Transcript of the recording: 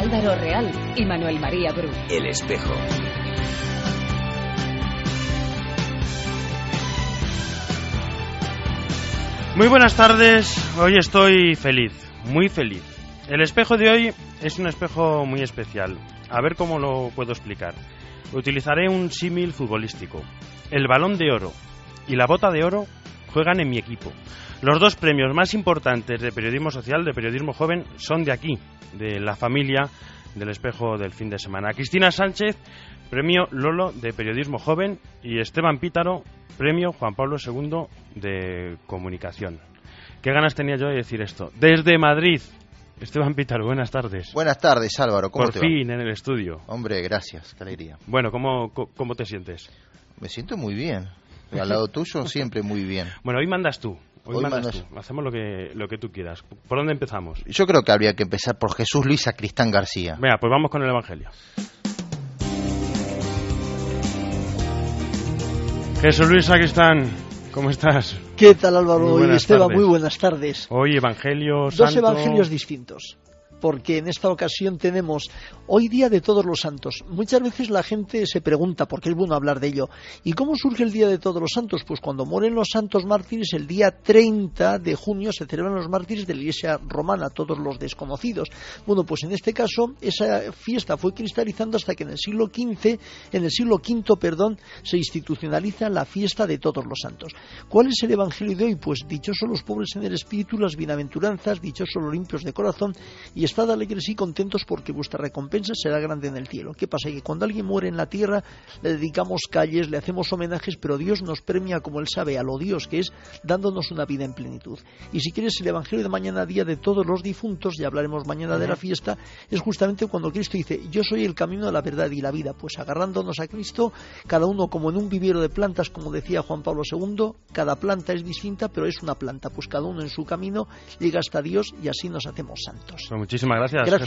Álvaro Real y Manuel María Bru. El Espejo. Muy buenas tardes, hoy estoy feliz, muy feliz. El espejo de hoy es un espejo muy especial. A ver cómo lo puedo explicar. Utilizaré un símil futbolístico. El Balón de Oro y la Bota de Oro juegan en mi equipo. Los dos premios más importantes de periodismo social, de periodismo joven, son de aquí, de la familia del Espejo del fin de semana. Cristina Sánchez, premio Lolo de periodismo joven, y Esteban Pítaro, premio Juan Pablo II de comunicación. ¿Qué ganas tenía yo de decir esto? Desde Madrid, Esteban Pítaro, buenas tardes. Buenas tardes, Álvaro, ¿cómo te va? Por fin en el estudio. Hombre, gracias, qué alegría. Bueno, ¿cómo te sientes? Me siento muy bien. Al lado tuyo siempre muy bien. Bueno, hoy mandas tú. Hoy mandas mandas tú. Hacemos lo que tú quieras. ¿Por dónde empezamos? Yo creo que habría que empezar por Jesús Luis Sacristán García. Venga, pues vamos con el Evangelio. Jesús Luis Sacristán, ¿cómo estás? ¿Qué tal, Álvaro y Esteban? Tardes. Muy buenas tardes. Hoy Evangelio Dos Santo. evangelios distintos, porque en esta ocasión tenemos hoy Día de Todos los Santos. Muchas veces la gente se pregunta, porque es bueno hablar de ello, ¿y cómo surge el Día de Todos los Santos? Pues cuando mueren los santos mártires, el día 30 de junio se celebran los mártires de la Iglesia romana, todos los desconocidos. Bueno, pues en este caso esa fiesta fue cristalizando hasta que en el siglo V, se institucionaliza la fiesta de Todos los Santos. ¿Cuál es el Evangelio de hoy? Pues dichosos los pobres en el espíritu, las bienaventuranzas, dichosos los limpios de corazón, y estad alegres y contentos porque vuestra recompensa será grande en el cielo. ¿Qué pasa? Que cuando alguien muere en la tierra le dedicamos calles, le hacemos homenajes, pero Dios nos premia, como Él sabe, a lo Dios que es, dándonos una vida en plenitud. Y si quieres, el Evangelio de mañana, Día de Todos los Difuntos, ya hablaremos mañana de la fiesta, es justamente cuando Cristo dice: yo soy el camino, la verdad y la vida. Pues agarrándonos a Cristo, cada uno como en un vivero de plantas, como decía Juan Pablo II, cada planta es distinta, pero es una planta. Pues cada uno en su camino llega hasta Dios y así nos hacemos santos. Pues muchísimas gracias. Gracias.